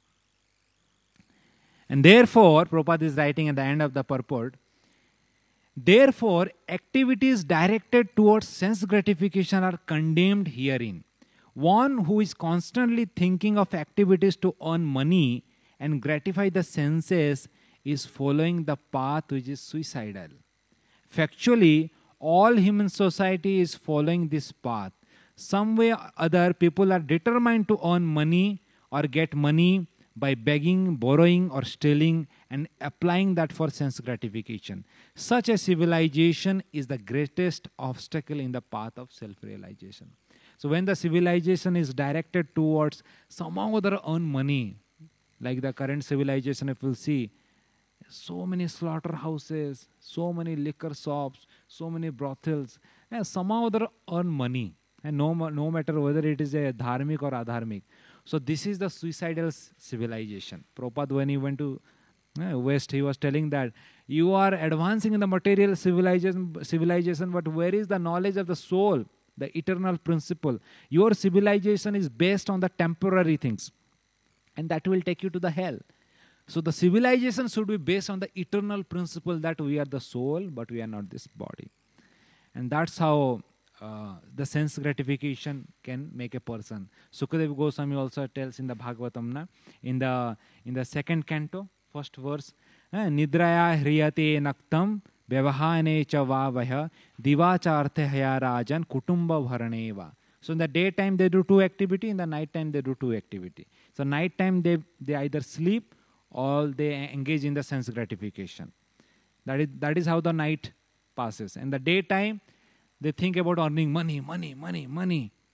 And therefore, Prabhupada is writing at the end of the purport, therefore, activities directed towards sense gratification are condemned herein. One who is constantly thinking of activities to earn money and gratify the senses is following the path which is suicidal. Factually, all human society is following this path. Some way or other, people are determined to earn money or get money by begging, borrowing or stealing and applying that for sense gratification. Such a civilization is the greatest obstacle in the path of self-realization. So when the civilization is directed towards somehow or other earn money, like the current civilization, if you'll see, so many slaughterhouses, so many liquor shops, so many brothels, and somehow or other earn money. And no matter whether it is a dharmic or adharmic. So this is the suicidal civilization. Prabhupada, when he went to West, he was telling that you are advancing in the material civilization, but where is the knowledge of the soul, the eternal principle? Your civilization is based on the temporary things, and that will take you to the hell. So the civilization should be based on the eternal principle that we are the soul, but we are not this body. And that's how the sense gratification can make a person. Sukadeva Goswami also tells in the Bhagavatam, in the second canto, first verse, Nidraya hriyate naktam vyavahane cha vavah divacharthe haya rajan kutumba bharaneva. So in the daytime they do two activity, in the night time they do two activity. So night time they either sleep or they engage in the sense gratification. That is how the night passes. And the daytime they think about earning money.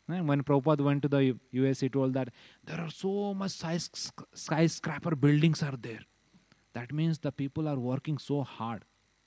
And when Prabhupada went to the US, he told that there are so much skyscraper buildings are there. That means the people are working so hard.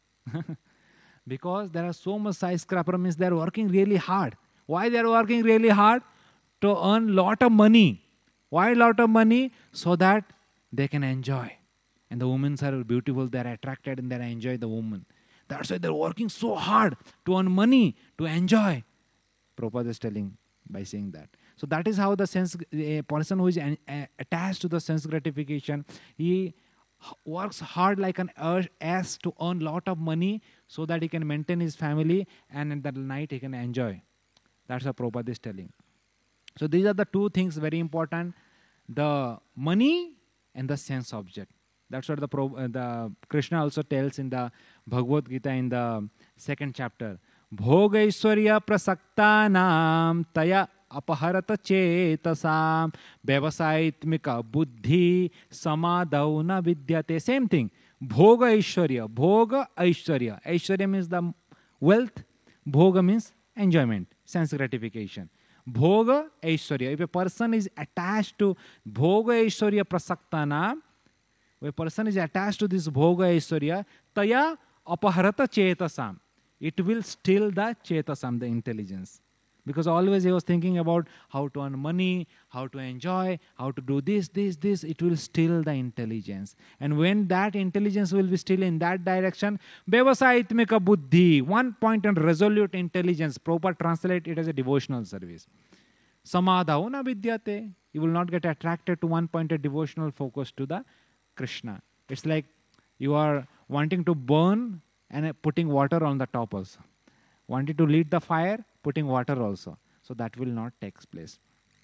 Because there are so much skyscraper means they are working really hard. Why they are working really hard? To earn lot of money. Why lot of money? So that they can enjoy. And the women are beautiful, they are attracted and they enjoy the woman. That's why they're working so hard to earn money, to enjoy. Prabhupada is telling by saying that. So that is how a person who is attached to the sense gratification, he works hard like an ass to earn lot of money so that he can maintain his family, and at the night he can enjoy. That's what Prabhupada is telling. So these are the two things very important: the money and the sense object. That's what the Krishna also tells in the Bhagavad Gita in the 2nd chapter. Bhoga Aishwarya prasaktanam taya apaharata chetasam vyavasaitmika buddhi samadau na vidyate. Same thing. Bhoga Aishwarya. Bhoga Aishwarya. Aishwarya means the wealth. Bhoga means enjoyment, sense gratification. Bhoga Aishwarya. If a person is attached to Bhoga Aishwarya prasaktanam, if a person is attached to this Bhoga Aishwarya, taya apaharata chetasam. It will steal the chetasam, the intelligence. Because always he was thinking about how to earn money, how to enjoy, how to do this. It will steal the intelligence. And when that intelligence will be still in that direction, Vyavasaitmika buddhi, one point and resolute intelligence. Prabhupada translate it as a devotional service. Samadhau na vidyate. You will not get attracted to one-pointed devotional focus to the Krishna. It's like you are wanting to burn and putting water on the top also. Wanting to lead the fire, putting water also. So that will not take place.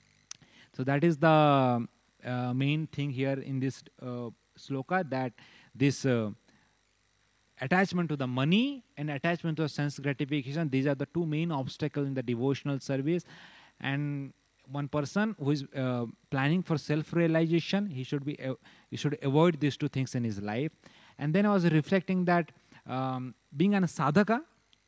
So that is the main thing here in this sloka, that this attachment to the money and attachment to sense gratification, these are the two main obstacles in the devotional service. And one person who is planning for self-realization, he should avoid these two things in his life. And then I was reflecting that being a sadhaka,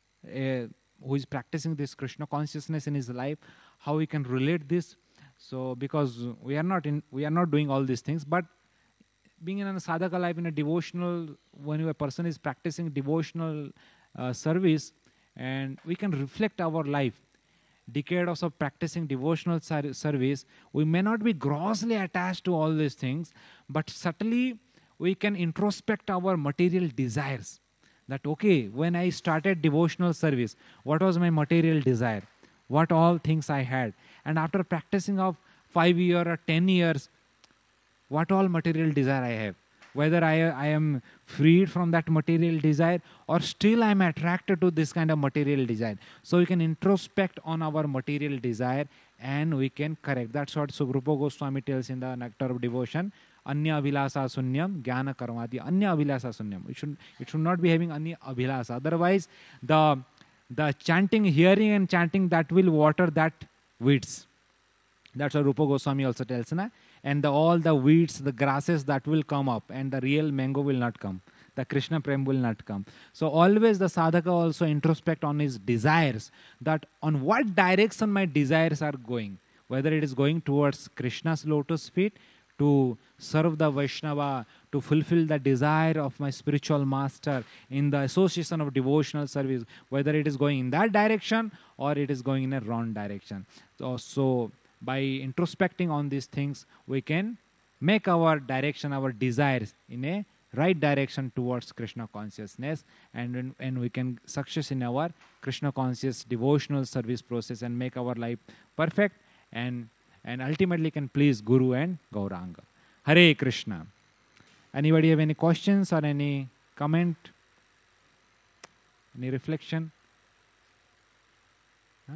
who is practicing this Krishna consciousness in his life, how he can relate this. So because we are not doing all these things, but being in a sadhaka life, in a devotional, when a person is practicing devotional service, and we can reflect our life. Decades of practicing devotional service, we may not be grossly attached to all these things, but subtly we can introspect our material desires. That okay, when I started devotional service, what was my material desire? What all things I had? And after practicing of 5 years or 10 years, what all material desire I have? Whether I am freed from that material desire, or still I am attracted to this kind of material desire. So we can introspect on our material desire and we can correct. That's what Sugrupa Goswami tells in the Nectar of Devotion. Anya abhilasa sunyam, jnana karmadi. Anya abhilasa sunyam. It should not be having anya abhilasa. Otherwise, the chanting, hearing and chanting, that will water that weeds. That's what Rupa Goswami also tells. Na? And all the weeds, the grasses that will come up, and the real mango will not come. The Krishna Prem will not come. So always the sadhaka also introspect on his desires, that on what direction my desires are going. Whether it is going towards Krishna's lotus feet, to serve the Vaishnava, to fulfill the desire of my spiritual master in the association of devotional service, whether it is going in that direction or it is going in a wrong direction. So by introspecting on these things, we can make our direction, our desires in a right direction towards Krishna consciousness, and we can success in our Krishna conscious devotional service process and make our life perfect, and ultimately can please Guru and Gauranga. Hare Krishna. Anybody have any questions or any comment? Any reflection? Huh?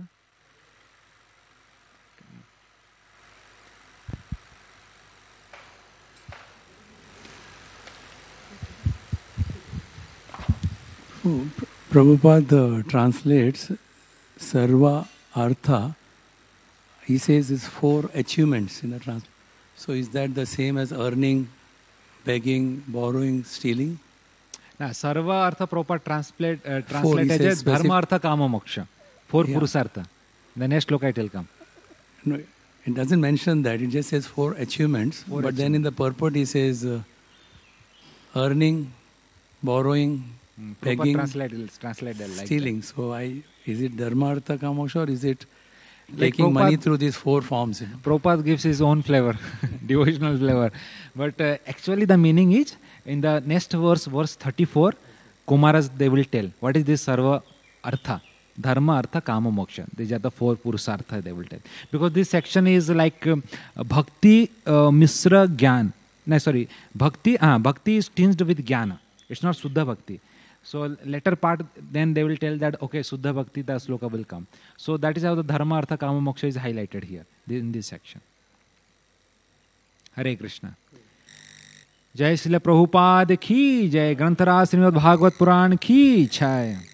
Prabhupada translates Sarva Artha. He says it's 4 achievements in the translation. So is that the same as earning, begging, borrowing, stealing? Now, Sarva Artha Prabhupada translated as Dharma Artha Kama Moksha. 4 Purusartha. The next look it will come. No, it doesn't mention that. It just says 4 achievements. But then in the purport he says earning, borrowing, begging, translated like stealing. So is it dharma, artha, kama, moksha, or is it Like taking money Prabhupada- through these 4 forms? Prabhupada gives his own flavor, devotional flavor. But actually the meaning is, in the next verse, verse 34, Kumaras, they will tell, what is this sarva artha? Dharma, artha, kama, moksha. These are the 4 purusartha they will tell. Because this section is like bhakti misra gyan. No, sorry, bhakti is tinged with jnana. It's not Suddha Bhakti. So later part, then they will tell that, okay, Suddha Bhakti, the sloka will come. So that is how the Dharma, Artha, Kama, Moksha is highlighted here, in this section. Hare Krishna. Jai Srila Prabhupada ki, Jai Granthara Srimad Bhagavad Puran ki, Jai.